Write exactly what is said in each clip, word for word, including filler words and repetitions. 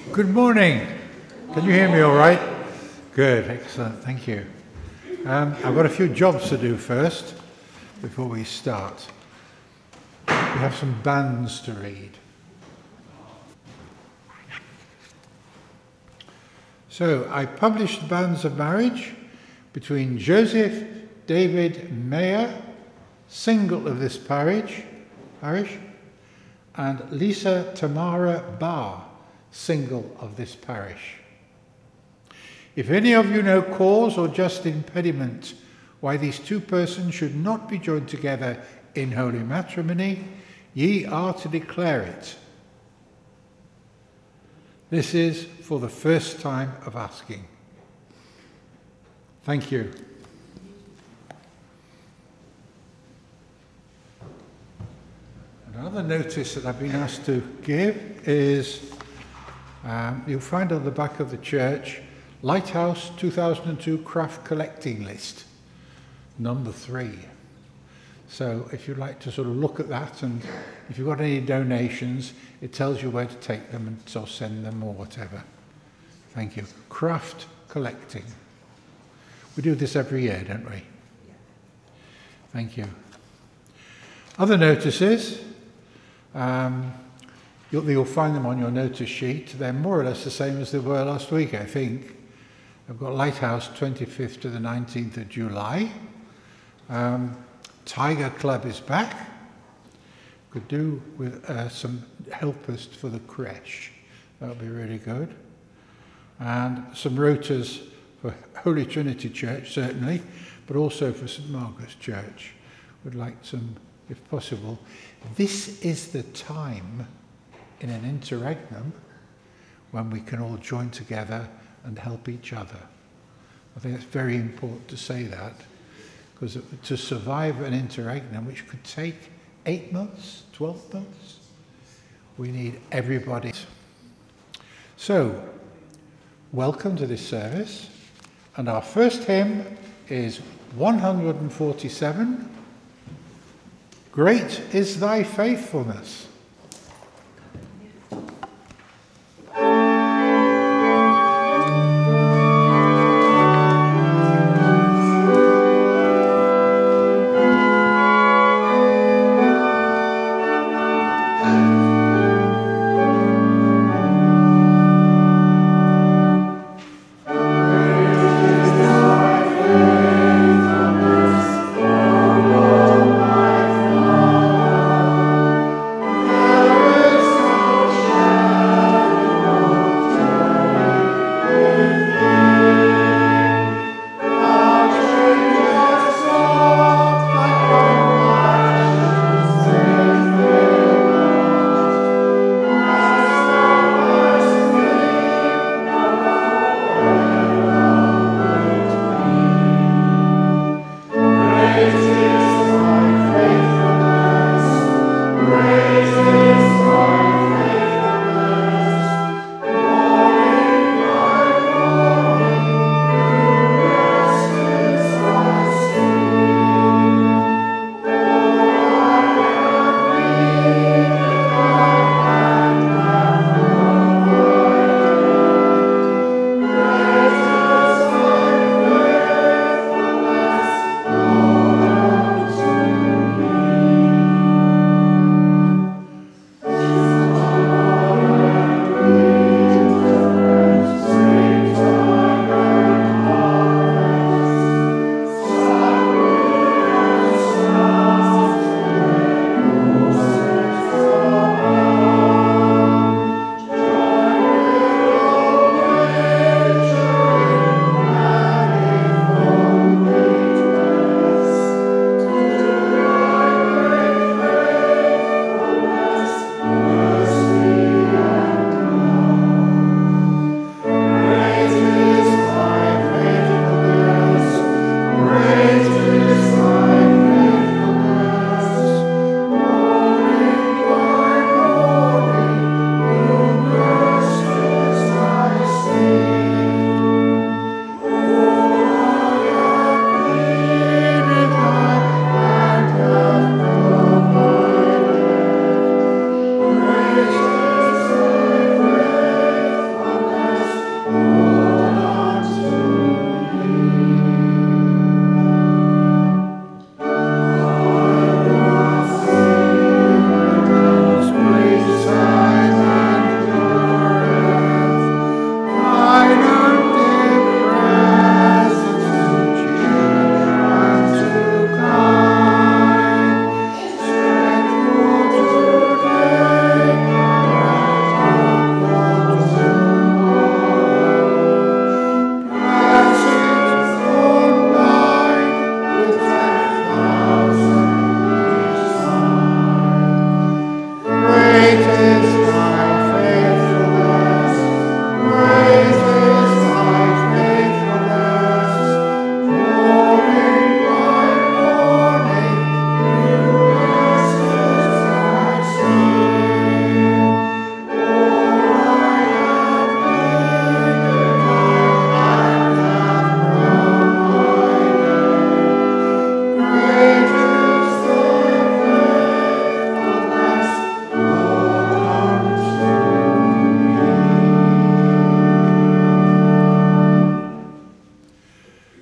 Good morning. Can you hear me all right? Good, excellent, thank you. Um, I've got a few jobs to do first before we start. We have some banns to read. So, I published the banns of marriage between Joseph David Mayer, single of this parish, parish, and Lisa Tamara Barr, single of this parish. If any of you know cause or just impediment why these two persons should not be joined together in holy matrimony, ye are to declare it. This is for the first time of asking. Thank you. Another notice that I've been asked to give is, um, you'll find on the back of the church, Lighthouse two thousand two Craft Collecting List, number three. So if you'd like to sort of look at that, and if you've got any donations, it tells you where to take them and so send them or whatever. Thank you. Craft collecting. We do this every year, don't we? Thank you. Other notices, um, you'll, you'll find them on your notice sheet. They're more or less the same as they were last week, I think. I've got Lighthouse twenty-fifth to the nineteenth of July. Um, Tiger Club is back. Could do with uh, some helpers for the creche. That would be really good. And some rotas for Holy Trinity Church, certainly, but also for St Margaret's Church. Would like some, if possible. This is the time in an interregnum when we can all join together and help each other. I think it's very important to say that, because to survive an interregnum, which could take eight months, twelve months, we need everybody. So, welcome to this service, and our first hymn is one hundred forty-seven, Great is Thy Faithfulness. Thank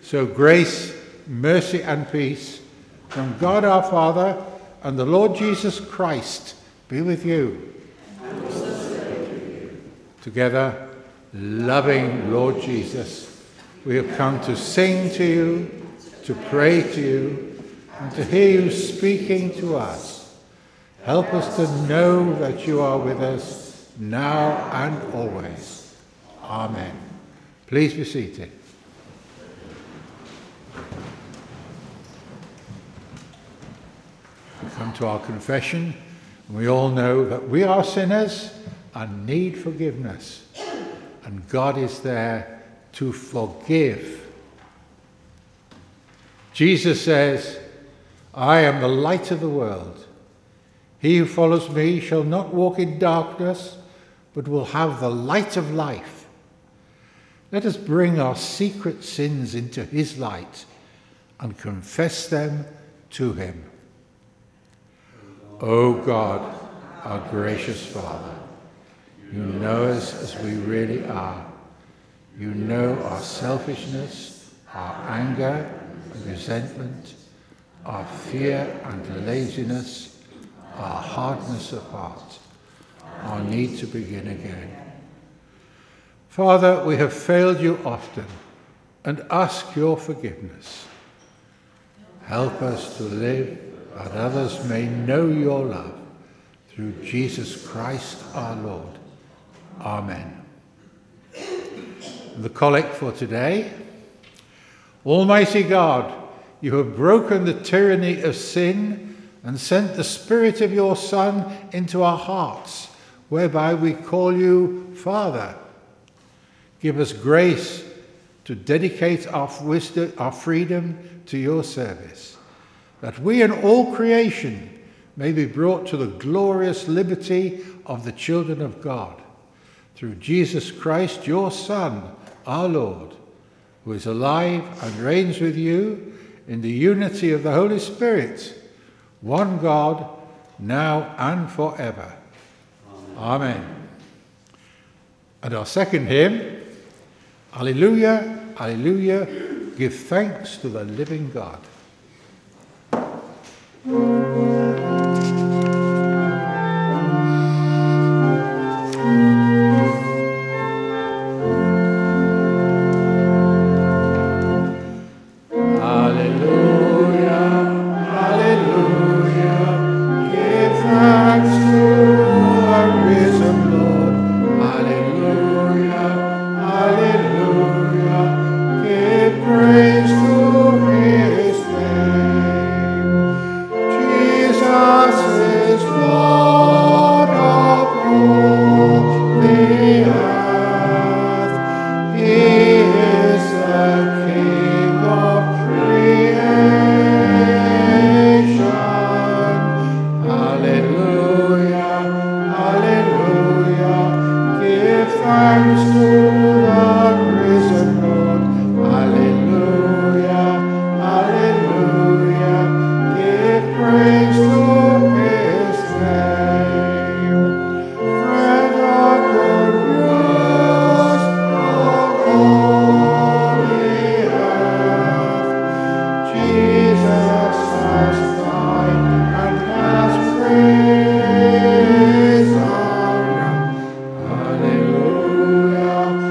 So grace, mercy and peace from God our Father and the Lord Jesus Christ be with you. And also with you. Together, loving Lord Jesus, we have come to sing to you, to pray to you, and to hear you speaking to us. Help us to know that you are with us now and always. Amen. Please be seated. We come to our confession, and we all know that we are sinners and need forgiveness. And God is there to forgive. Jesus says, I am the light of the world. He who follows me shall not walk in darkness, but will have the light of life. Let us bring our secret sins into his light and confess them to him. O God, our gracious Father, you know us as we really are. You know our selfishness, our anger and resentment, our fear and laziness, our hardness of heart, our need to begin again. Father, we have failed you often and ask your forgiveness. Help us to live that others may know your love through Jesus Christ our Lord. Amen. The collect for today. Almighty God, you have broken the tyranny of sin and sent the Spirit of your Son into our hearts, whereby we call you Father. Give us grace to dedicate our wisdom, our freedom to your service, that we and all creation may be brought to the glorious liberty of the children of God, through Jesus Christ, your Son, our Lord, who is alive and reigns with you in the unity of the Holy Spirit, one God, now and forever. Amen. Amen. And our second hymn, Alleluia, Alleluia, give thanks to the living God. Hallelujah.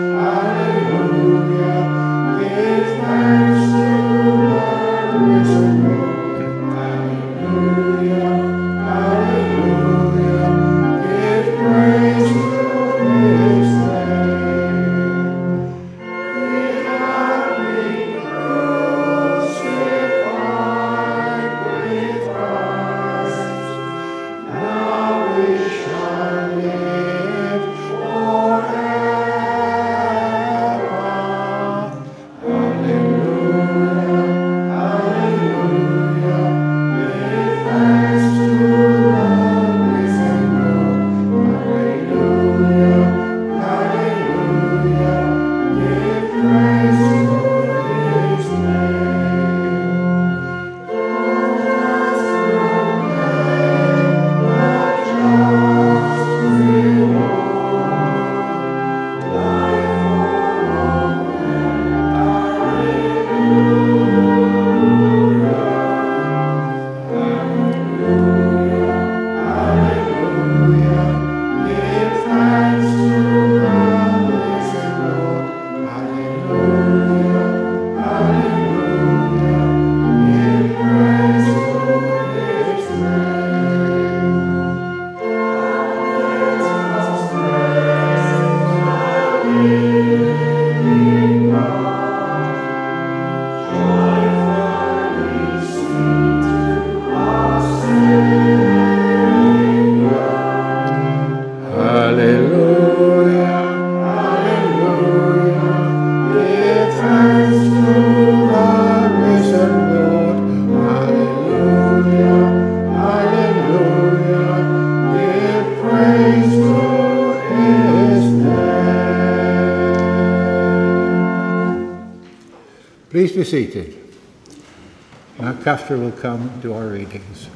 Hallelujah, hallelujah. Give thanks to the risen Lord. Hallelujah, hallelujah. Give praise to his name. Please be seated. Now Catherine will come to our readings.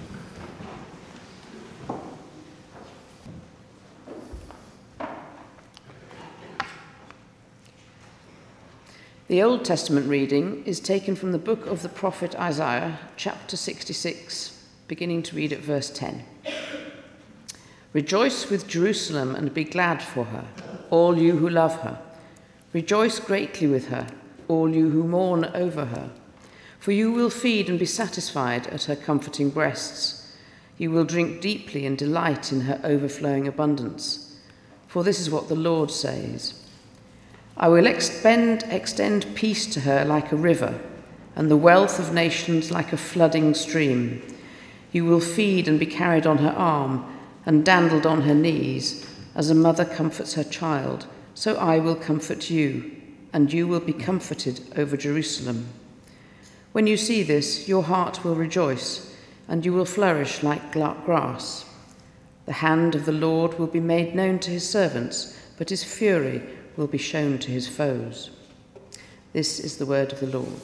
The Old Testament reading is taken from the book of the prophet Isaiah, chapter sixty-six, beginning to read at verse ten. Rejoice with Jerusalem and be glad for her, all you who love her. Rejoice greatly with her, all you who mourn over her. For you will feed and be satisfied at her comforting breasts. You will drink deeply and delight in her overflowing abundance. For this is what the Lord says. I will extend, extend peace to her like a river, and the wealth of nations like a flooding stream. You will feed and be carried on her arm, and dandled on her knees, as a mother comforts her child, so I will comfort you, and you will be comforted over Jerusalem. When you see this, your heart will rejoice, and you will flourish like grass. The hand of the Lord will be made known to his servants, but his fury will be shown to his foes. This is the word of the Lord.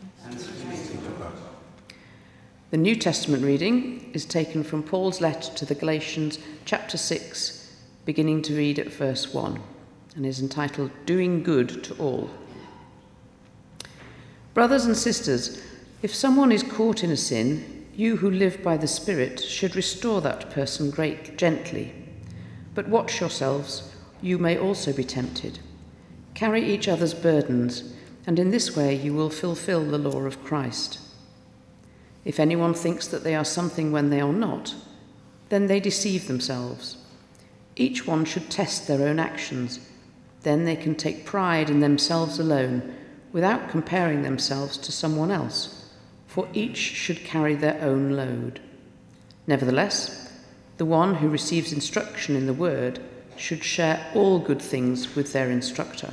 The New Testament reading is taken from Paul's letter to the Galatians, chapter six, beginning to read at verse one, and is entitled Doing Good to All. Brothers and sisters, if someone is caught in a sin, you who live by the Spirit should restore that person great gently. But watch yourselves, you may also be tempted. Carry each other's burdens, and in this way you will fulfill the law of Christ. If anyone thinks that they are something when they are not, then they deceive themselves. Each one should test their own actions. Then they can take pride in themselves alone, without comparing themselves to someone else, for each should carry their own load. Nevertheless, the one who receives instruction in the word should share all good things with their instructor.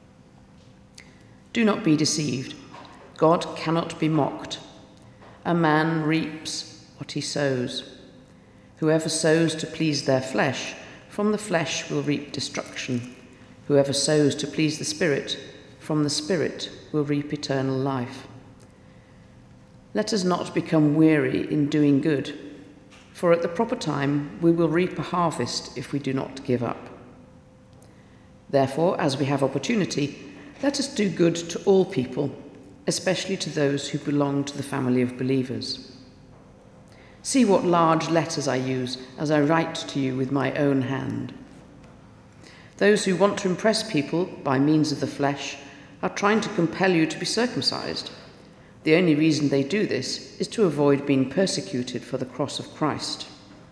Do not be deceived. God cannot be mocked. A man reaps what he sows. Whoever sows to please their flesh, from the flesh will reap destruction. Whoever sows to please the Spirit, from the Spirit will reap eternal life. Let us not become weary in doing good, for at the proper time we will reap a harvest if we do not give up. Therefore, as we have opportunity, let us do good to all people, especially to those who belong to the family of believers. See what large letters I use as I write to you with my own hand. Those who want to impress people by means of the flesh are trying to compel you to be circumcised. The only reason they do this is to avoid being persecuted for the cross of Christ.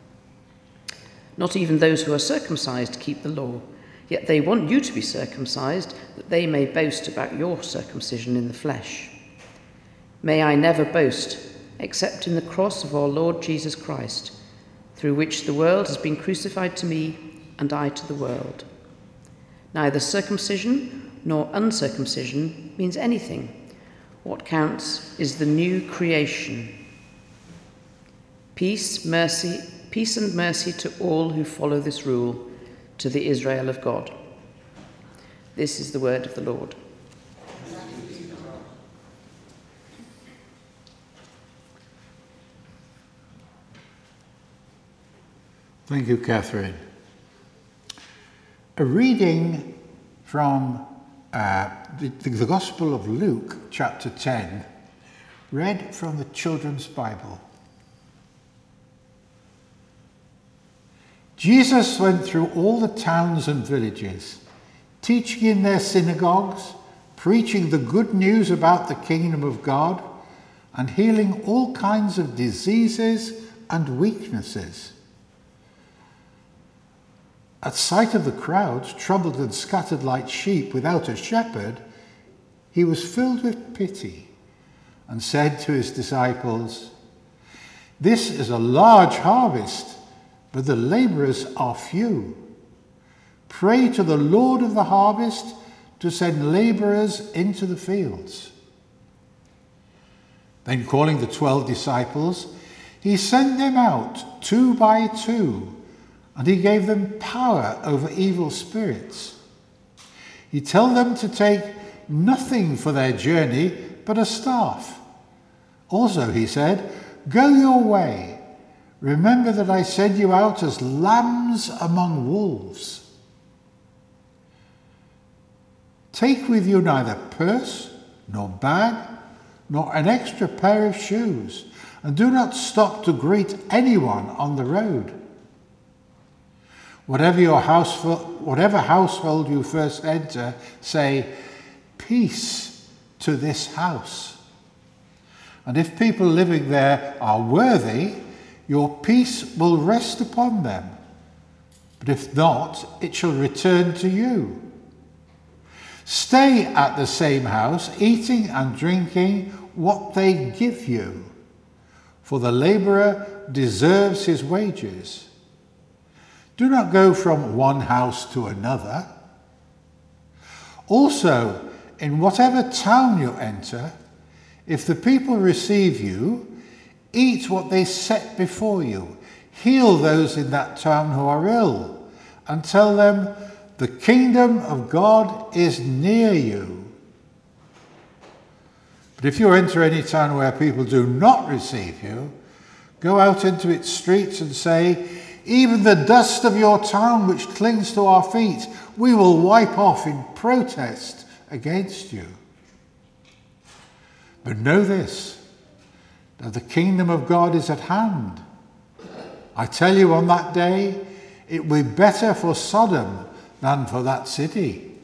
Not even those who are circumcised keep the law, yet they want you to be circumcised, that they may boast about your circumcision in the flesh. May I never boast, except in the cross of our Lord Jesus Christ, through which the world has been crucified to me, and I to the world. Neither circumcision nor uncircumcision means anything. What counts is the new creation. Peace, mercy, peace and mercy to all who follow this rule, to the Israel of God. This is the word of the Lord. Thank you, Catherine. A reading from uh, the, the Gospel of Luke, chapter ten, read from the Children's Bible. Jesus went through all the towns and villages, teaching in their synagogues, preaching the good news about the kingdom of God, and healing all kinds of diseases and weaknesses. At sight of the crowds, troubled and scattered like sheep without a shepherd, he was filled with pity and said to his disciples, "This is a large harvest, but the laborers are few. Pray to the Lord of the harvest to send labourers into the fields." Then calling the twelve disciples, he sent them out two by two, and he gave them power over evil spirits. He told them to take nothing for their journey but a staff. Also, he said, "Go your way. Remember that I send you out as lambs among wolves. Take with you neither purse, nor bag, nor an extra pair of shoes, and do not stop to greet anyone on the road. Whatever your house, whatever household you first enter, say, 'Peace to this house.' And if people living there are worthy, your peace will rest upon them. But if not, it shall return to you. Stay at the same house, eating and drinking what they give you, for the labourer deserves his wages. Do not go from one house to another. Also, in whatever town you enter, if the people receive you, eat what they set before you. Heal those in that town who are ill, and tell them, 'The kingdom of God is near you.' But if you enter any town where people do not receive you, go out into its streets and say, 'Even the dust of your town which clings to our feet, we will wipe off in protest against you.' But know this, that the kingdom of God is at hand. I tell you, on that day, it will be better for Sodom than for that city.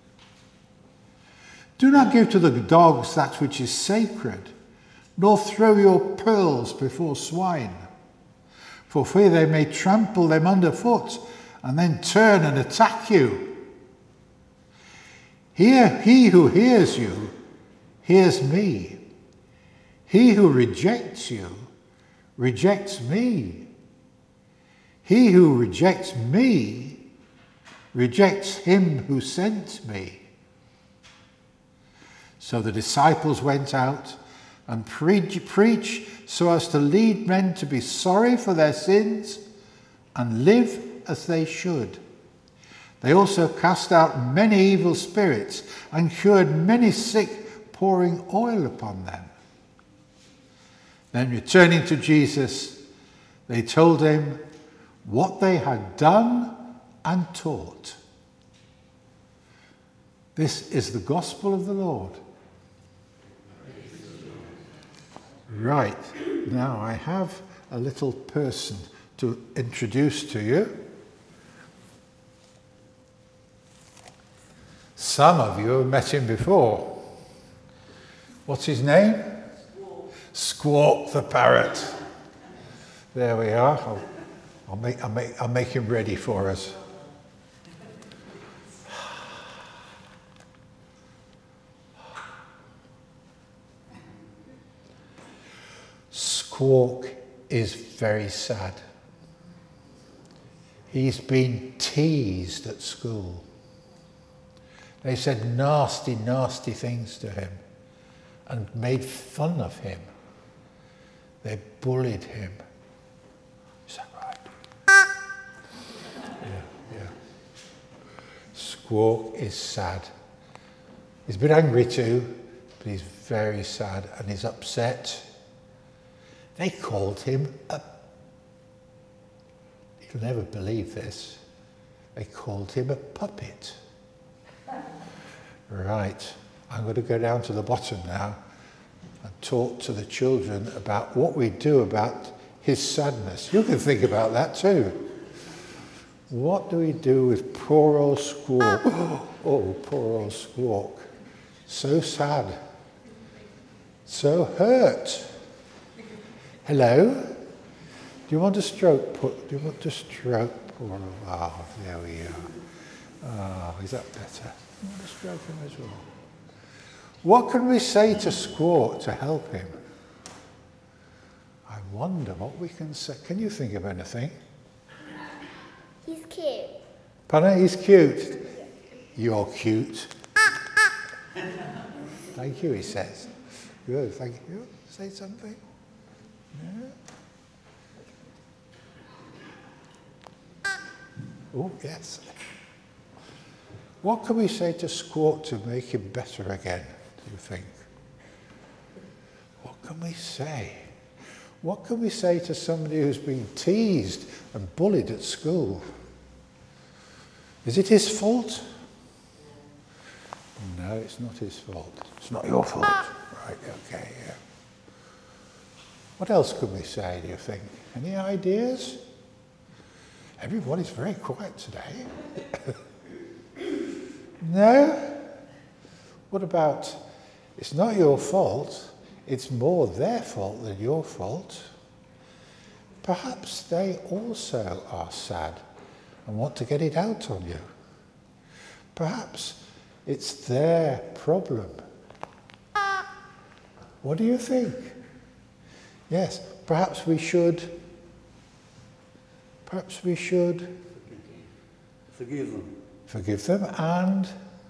Do not give to the dogs that which is sacred, nor throw your pearls before swine, for fear they may trample them underfoot and then turn and attack you. Here, he who hears you hears me. He who rejects you rejects me. He who rejects me rejects him who sent me." So the disciples went out and preached preach so as to lead men to be sorry for their sins and live as they should. They also cast out many evil spirits and cured many sick, pouring oil upon them. Then returning to Jesus, they told him what they had done and taught. This is the gospel of the Lord. Right, now I have a little person to introduce to you. Some of you have met him before. What's his name? Squawk the parrot. There we are. I'll, I'll, make, I'll, make, I'll make him ready for us. Squawk is very sad. He's been teased at school. They said nasty, nasty things to him and made fun of him. They bullied him. Is that right? Yeah, yeah. Squawk is sad. He's a bit angry too, but he's very sad and he's upset. They called him a... You'll never believe this. They called him a puppet. Right, I'm going to go down to the bottom now and talk to the children about what we do about his sadness. You can think about that too. What do we do with poor old Squawk? Oh, poor old Squawk. So sad. So hurt. Hello? Do you want to stroke? Do you want to stroke poor old... Oh, there we are. Oh, is that better? You want to stroke him as well? What can we say to Squawk to help him? I wonder what we can say. Can you think of anything? He's cute. Pardon? He's cute. You're cute. Thank you, he says. Good, thank you. Say something. Yeah. Oh, yes. What can we say to Squawk to make him better again, do you think? What can we say? What can we say to somebody who's been teased and bullied at school? Is it his fault? No, it's not his fault. It's not your fault. Right, okay, yeah. What else can we say, do you think? Any ideas? Everybody's very quiet today. No? What about, it's not your fault, it's more their fault than your fault. Perhaps they also are sad and want to get it out on you. Perhaps it's their problem. What do you think? Yes, perhaps we should, perhaps we should Forgive them. Forgive them and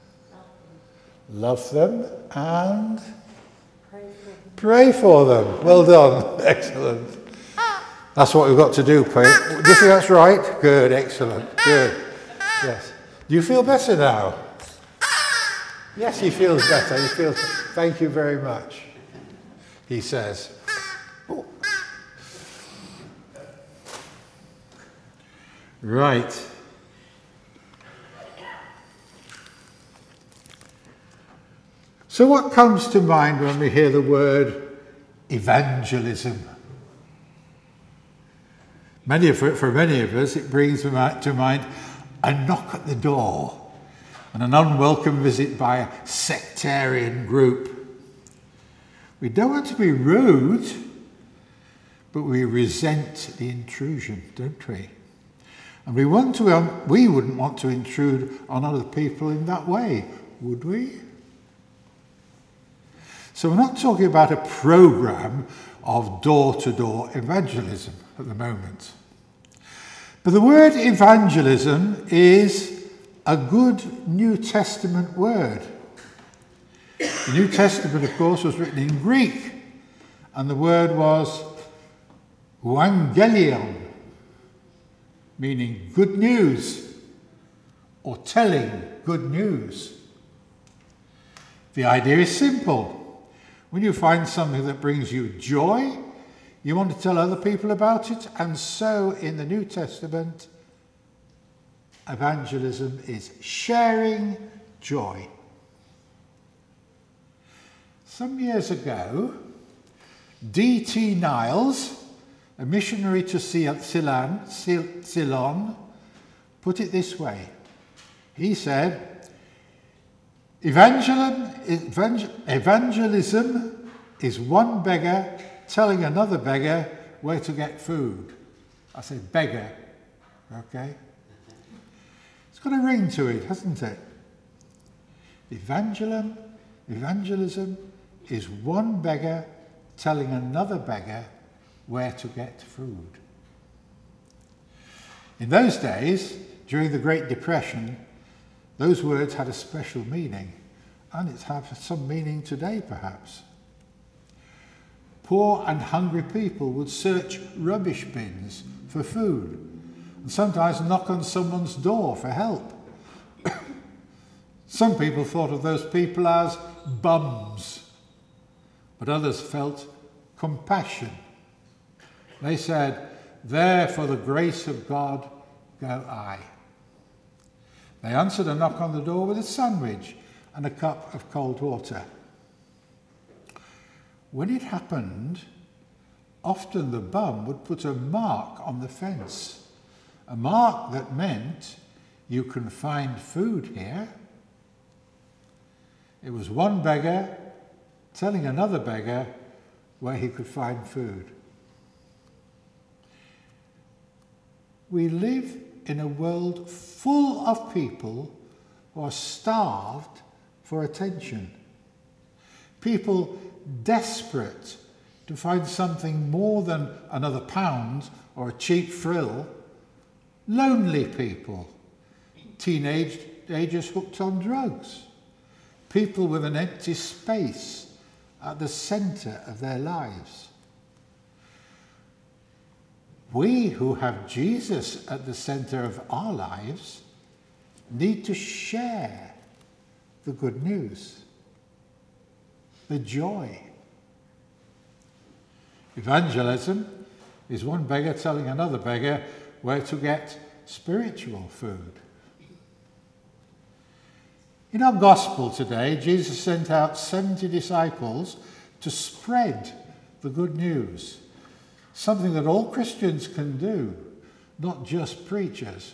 love them and pray for them. Well done. Excellent. That's what we've got to do, pray. Do you think that's right? Good, excellent. Good. Yes. Do you feel better now? Yes, he feels better. He feels. Thank you very much, he says. Oh. Right. So what comes to mind when we hear the word evangelism? Many of it, for many of us, it brings to mind a knock at the door and an unwelcome visit by a sectarian group. We don't want to be rude, but we resent the intrusion, don't we? And we want to, um, we wouldn't want to intrude on other people in that way, would we? So we're not talking about a program of door-to-door evangelism at the moment. But the word evangelism is a good New Testament word. The New Testament, of course, was written in Greek, and the word was euangelion, meaning good news, or telling good news. The idea is simple. When you find something that brings you joy, you want to tell other people about it. And so in the New Testament, evangelism is sharing joy. Some years ago, D T Niles, a missionary to Ceylon, Ceylon, put it this way. He said, Evangelism is one beggar telling another beggar where to get food. I say beggar, okay? It's got a ring to it, hasn't it? Evangelism, evangelism is one beggar telling another beggar where to get food. In those days, during the Great Depression, those words had a special meaning, and it has some meaning today, perhaps. Poor and hungry people would search rubbish bins for food, and sometimes knock on someone's door for help. Some people thought of those people as bums, but others felt compassion. They said, "There for the grace of God go I." They answered a knock on the door with a sandwich and a cup of cold water. When it happened, often the bum would put a mark on the fence, a mark that meant you can find food here. It was one beggar telling another beggar where he could find food. We live in a world full of people who are starved for attention. People desperate to find something more than another pound or a cheap frill. Lonely people teenagers hooked on drugs, people with an empty space at the centre of their lives. We who have Jesus at the centre of our lives need to share the good news, the joy. Evangelism is one beggar telling another beggar where to get spiritual food. In our gospel today, Jesus sent out seventy disciples to spread the good news, something that all Christians can do, not just preachers.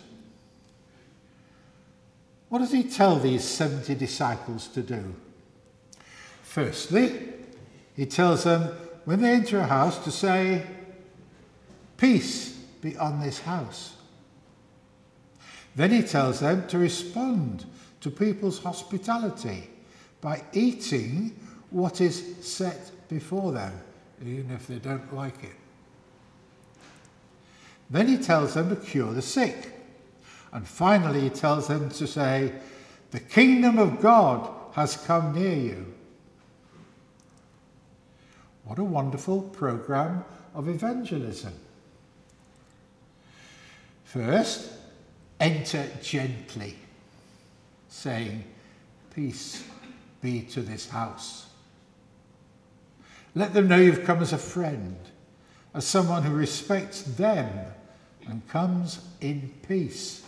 What does he tell these seventy disciples to do? Firstly, he tells them when they enter a house to say, "Peace be on this house." Then he tells them to respond to people's hospitality by eating what is set before them, even if they don't like it. Then he tells them to cure the sick. And finally he tells them to say, "The kingdom of God has come near you." What a wonderful program of evangelism. First, enter gently, saying, "Peace be to this house." Let them know you've come as a friend, as someone who respects them and comes in peace.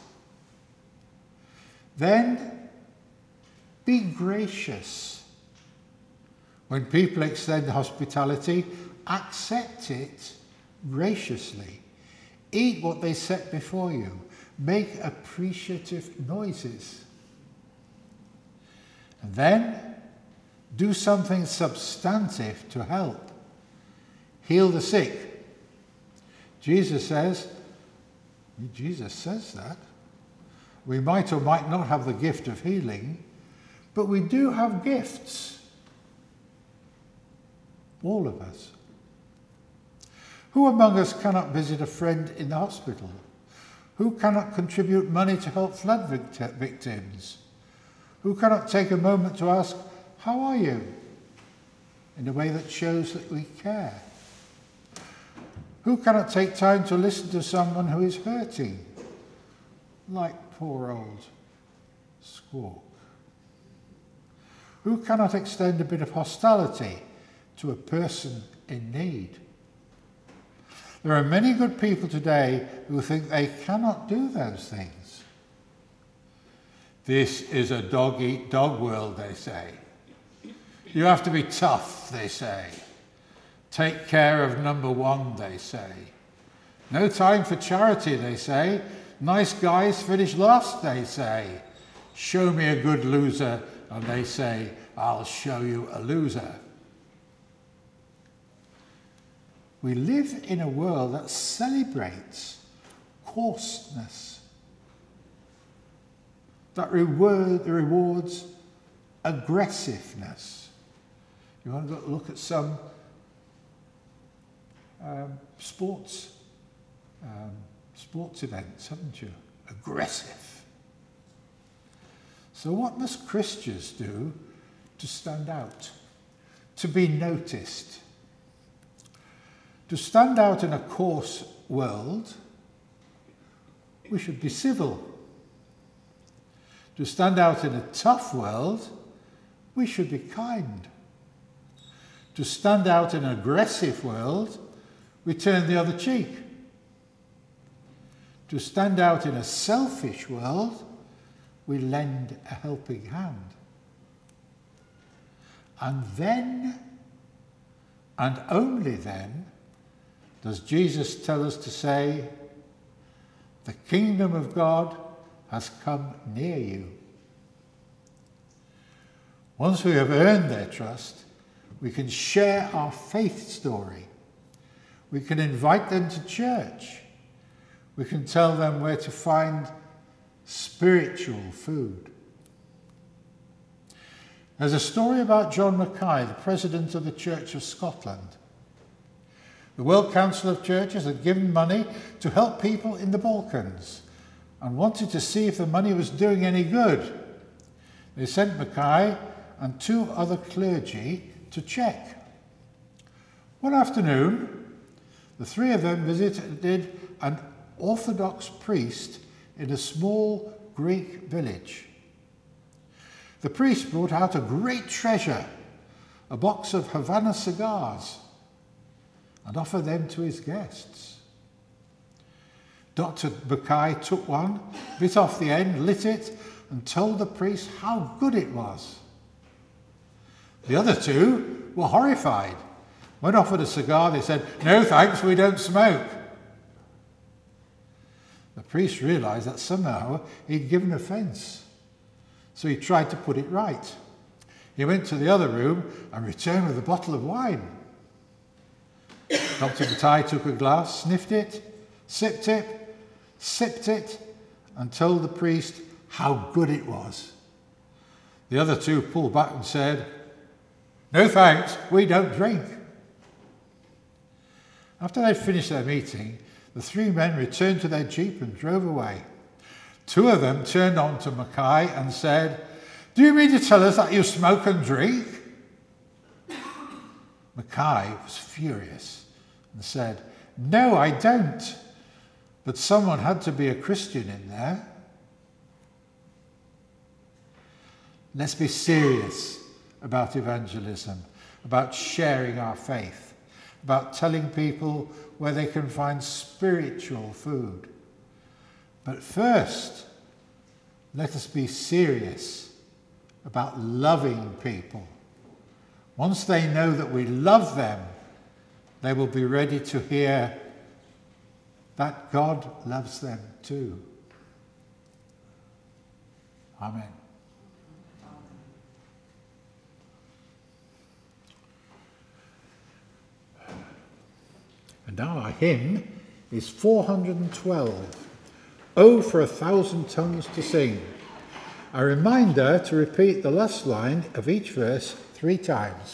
Then, be gracious. When people extend hospitality, accept it graciously. Eat what they set before you. Make appreciative noises. And then, do something substantive to help. Heal the sick. Jesus says, Jesus says that. We might or might not have the gift of healing, but we do have gifts. All of us. Who among us cannot visit a friend in the hospital? Who cannot contribute money to help flood victims? Who cannot take a moment to ask, "How are you?" in a way that shows that we care? Who cannot take time to listen to someone who is hurting, like poor old Squawk? Who cannot extend a bit of hospitality to a person in need? There are many good people today who think they cannot do those things. This is a dog-eat-dog world, they say. You have to be tough, they say. Take care of number one, they say. No time for charity, they say. Nice guys finish last, they say. Show me a good loser, and they say, I'll show you a loser. We live in a world that celebrates coarseness, that reward, rewards aggressiveness. You want to look at some um, sports um, sports events, haven't you? Aggressive. So what must Christians do to stand out, to be noticed? To stand out in a coarse world, we should be civil. To stand out in a tough world, we should be kind. To stand out in an aggressive world, we turn the other cheek. To stand out in a selfish world, we lend a helping hand. And then, and only then, does Jesus tell us to say, the kingdom of God has come near you. Once we have earned their trust, we can share our faith story. We can invite them to church. We can tell them where to find spiritual food. There's a story about John Mackay, the president of the Church of Scotland. The World Council of Churches had given money to help people in the Balkans, and wanted to see if the money was doing any good. They sent Mackay and two other clergy to check. One afternoon, the three of them visited an Orthodox priest in a small Greek village. The priest brought out a great treasure, a box of Havana cigars, and offered them to his guests. Doctor Mackay took one, bit off the end, lit it, and told the priest how good it was. The other two were horrified. When offered a cigar, they said, "No thanks, we don't smoke." The priest realized that somehow he'd given offense, so he tried to put it right. He went to the other room and returned with a bottle of wine. Doctor Mackay took a glass, sniffed it, sipped it, sipped it, and told the priest how good it was. The other two pulled back and said, "No thanks, we don't drink." After they'd finished their meeting, the three men returned to their jeep and drove away. Two of them turned on to Mackay and said, "Do you mean to tell us that you smoke and drink?" Mackay was furious and said, "No, I don't. But someone had to be a Christian in there." Let's be serious about evangelism, about sharing our faith, about telling people where they can find spiritual food. But first, let us be serious about loving people. Once they know that we love them, they will be ready to hear that God loves them too. Amen. And now our hymn is four hundred twelve, "Oh, for a thousand tongues to sing." A reminder to repeat the last line of each verse three times.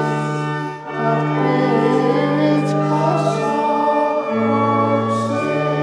Say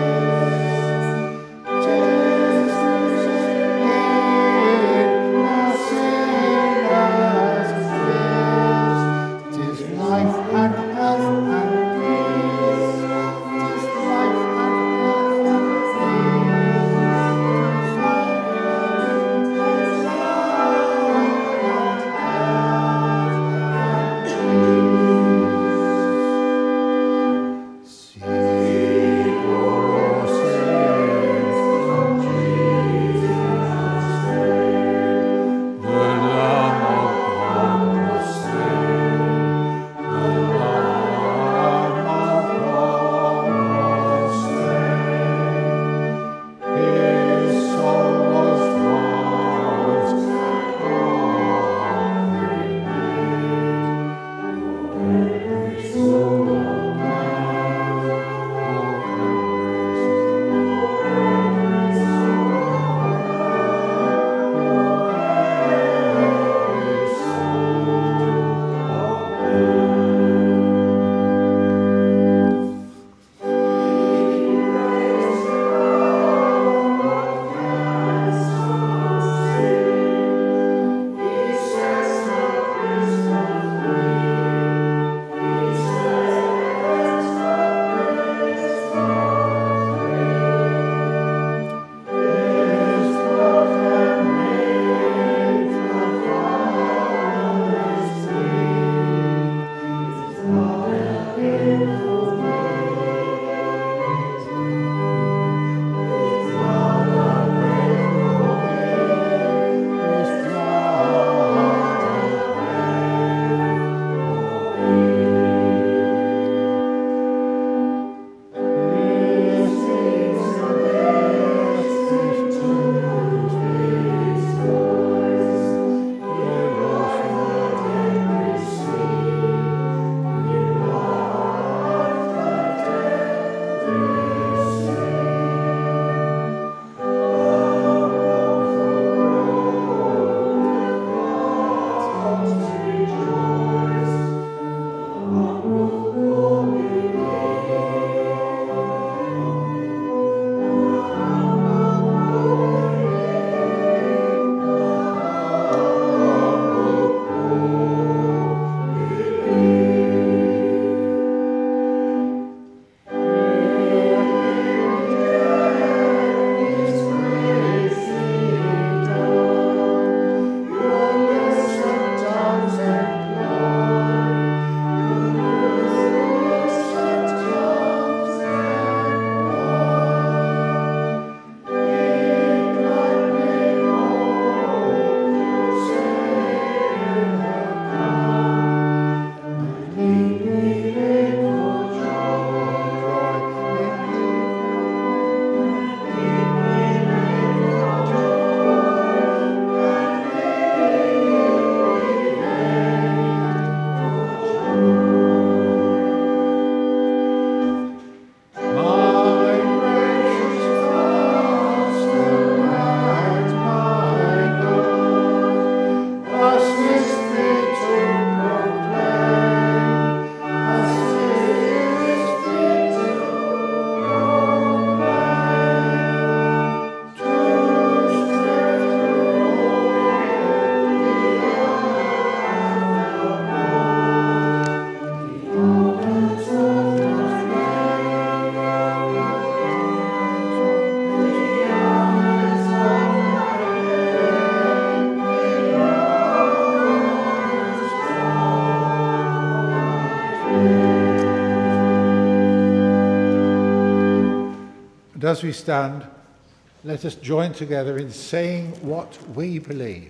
as we stand, let us join together in saying what we believe.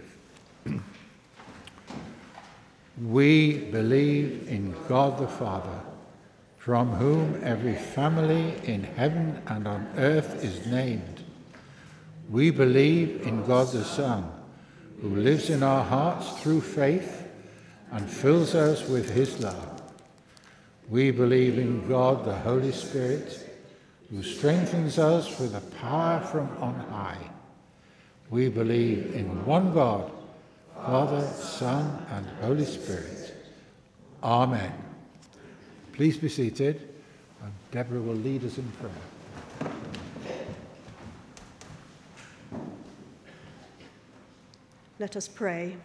We believe in God the Father, from whom every family in heaven and on earth is named. We believe in God the Son, who lives in our hearts through faith and fills us with his love. We believe in God the Holy Spirit, who strengthens us with a power from on high. We believe in one God, Father, Son, and Holy Spirit. Amen. Please be seated, and Deborah will lead us in prayer. Let us pray.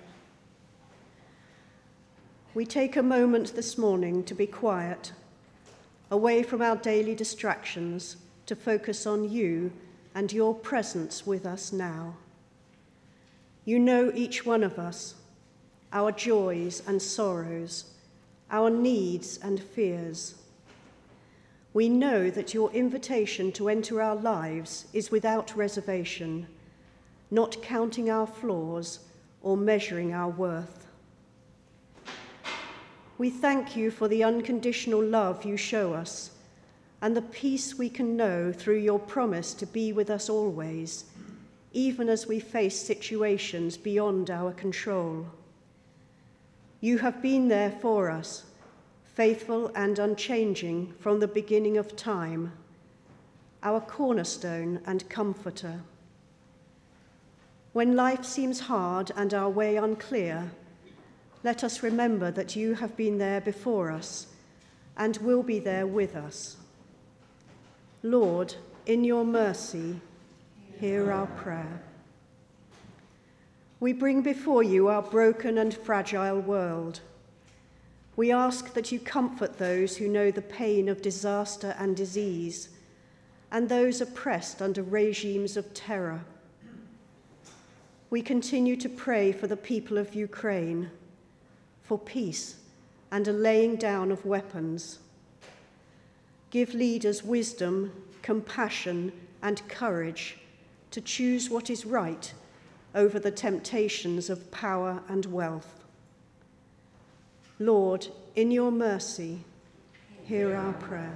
We take a moment this morning to be quiet, away from our daily distractions, to focus on you and your presence with us now. You know each one of us, our joys and sorrows, our needs and fears. We know that your invitation to enter our lives is without reservation, not counting our flaws or measuring our worth. We thank you for the unconditional love you show us and the peace we can know through your promise to be with us always, even as we face situations beyond our control. You have been there for us, faithful and unchanging from the beginning of time, our cornerstone and comforter. When life seems hard and our way unclear, let us remember that you have been there before us and will be there with us. Lord, in your mercy, hear our prayer. We bring before you our broken and fragile world. We ask that you comfort those who know the pain of disaster and disease, and those oppressed under regimes of terror. We continue to pray for the people of Ukraine, for peace and a laying down of weapons. Give leaders wisdom, compassion, and courage to choose what is right over the temptations of power and wealth. Lord, in your mercy, hear our prayer.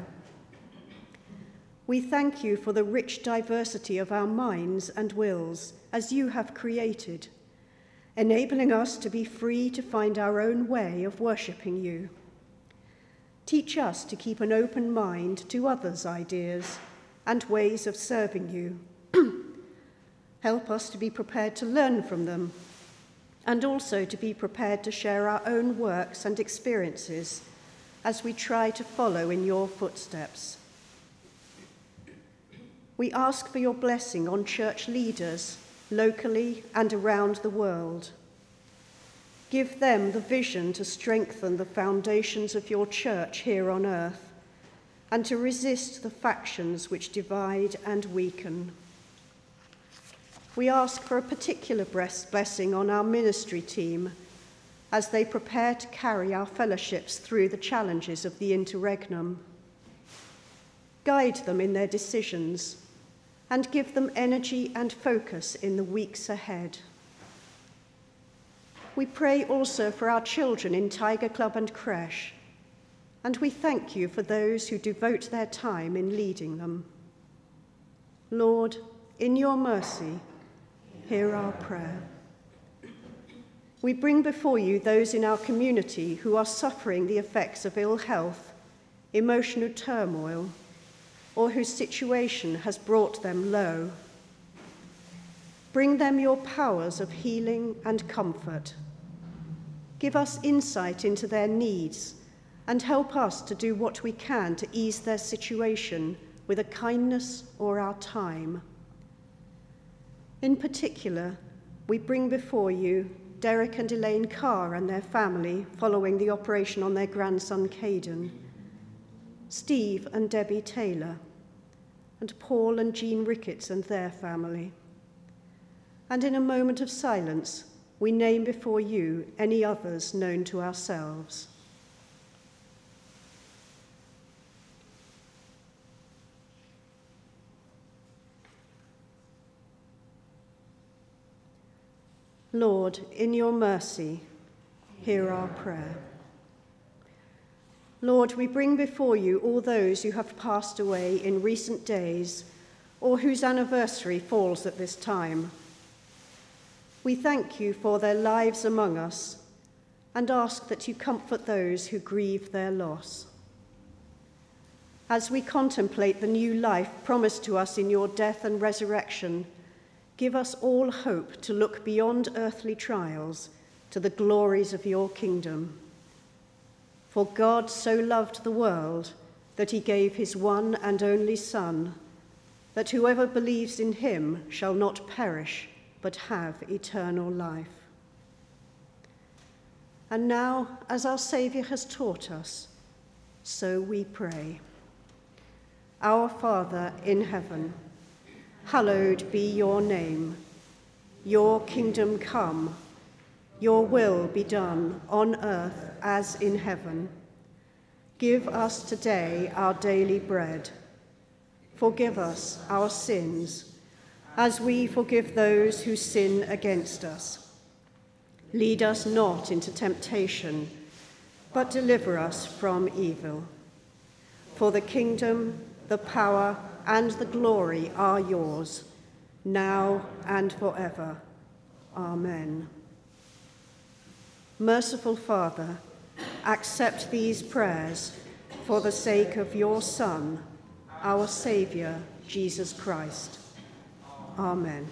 We thank you for the rich diversity of our minds and wills as you have created, enabling us to be free to find our own way of worshipping you. Teach us to keep an open mind to others' ideas and ways of serving you. Help us to be prepared to learn from them, and also to be prepared to share our own works and experiences as we try to follow in your footsteps. We ask for your blessing on church leaders, locally and around the world. Give them the vision to strengthen the foundations of your church here on earth and to resist the factions which divide and weaken. We ask for a particular blessing on our ministry team as they prepare to carry our fellowships through the challenges of the interregnum. Guide them in their decisions and give them energy and focus in the weeks ahead. We pray also for our children in Tiger Club and Creche, and we thank you for those who devote their time in leading them. Lord, in your mercy, hear our prayer. We bring before you those in our community who are suffering the effects of ill health, emotional turmoil, or whose situation has brought them low. Bring them your powers of healing and comfort. Give us insight into their needs and help us to do what we can to ease their situation with a kindness or our time. In particular, we bring before you Derek and Elaine Carr and their family following the operation on their grandson Caden, Steve and Debbie Taylor, and Paul and Jean Ricketts and their family. And in a moment of silence, we name before you any others known to ourselves. Lord, in your mercy, hear our prayer. Lord, we bring before you all those who have passed away in recent days or whose anniversary falls at this time. We thank you for their lives among us and ask that you comfort those who grieve their loss. As we contemplate the new life promised to us in your death and resurrection, give us all hope to look beyond earthly trials to the glories of your kingdom. For God so loved the world that he gave his one and only Son, that whoever believes in him shall not perish, but have eternal life. And now, as our Saviour has taught us, so we pray. Our Father in heaven, hallowed be your name. Your kingdom come, your will be done on earth as in heaven. Give us today our daily bread. Forgive us our sins, as we forgive those who sin against us. Lead us not into temptation, but deliver us from evil. For the kingdom, the power, and the glory are yours, now and forever. Amen. Merciful Father, accept these prayers for the sake of your Son, our Saviour, Jesus Christ. Amen.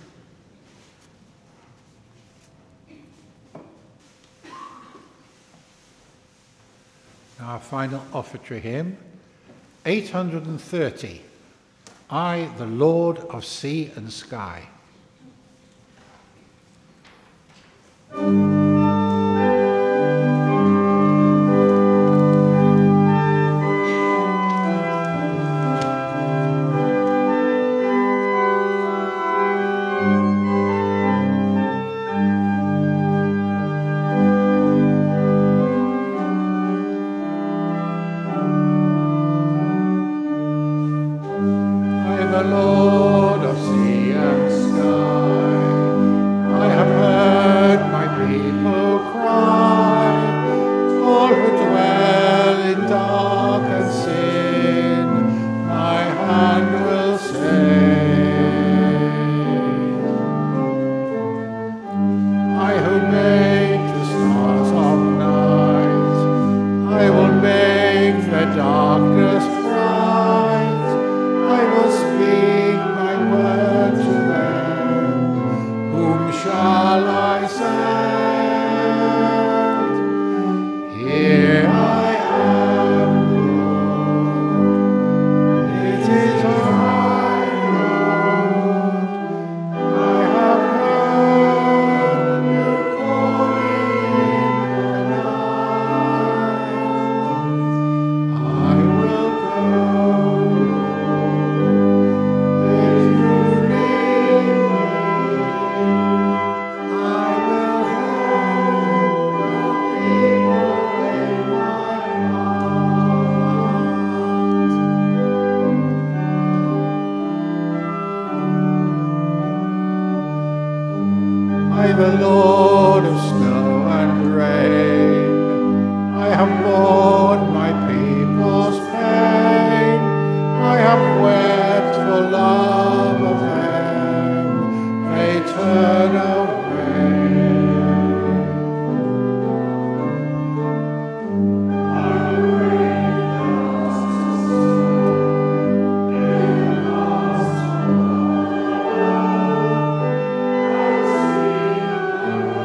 Our final offertory hymn, eight hundred thirty, I, the Lord of sea and sky. Amen.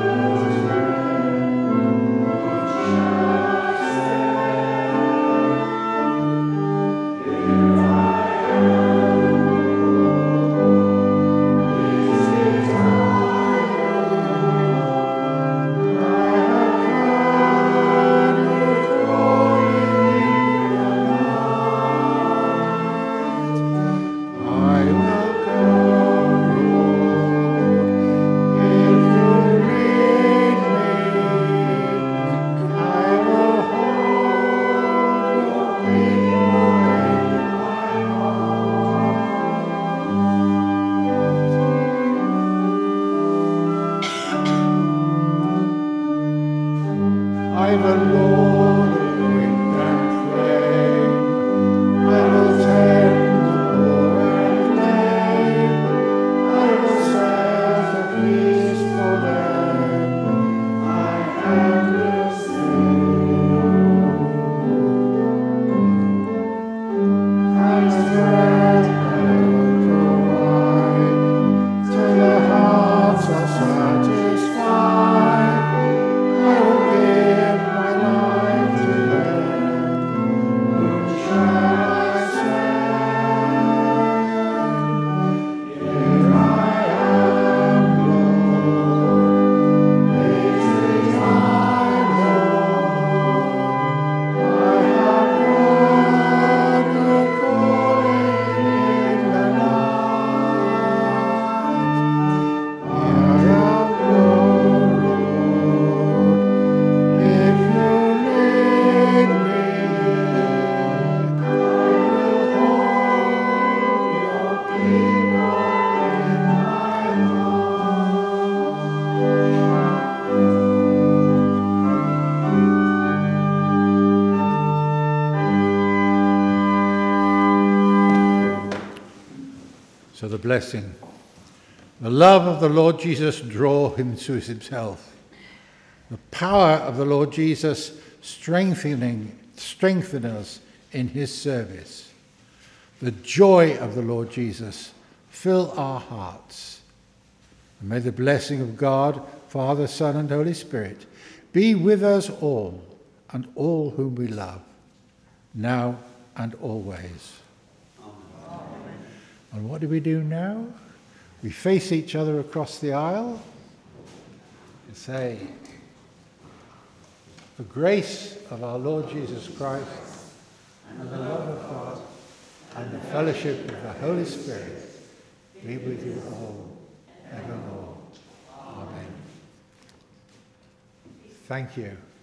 So the blessing. The love of the Lord Jesus draw him to himself. The power of the Lord Jesus strengthening, strengthen us in his service. The joy of the Lord Jesus fill our hearts. And may the blessing of God, Father, Son, and Holy Spirit be with us all and all whom we love, now and always. Amen. And what do we do now? We face each other across the aisle and say, the grace of our Lord Jesus Christ and the love of God and the fellowship of the Holy Spirit be with you all evermore. Amen. Thank you.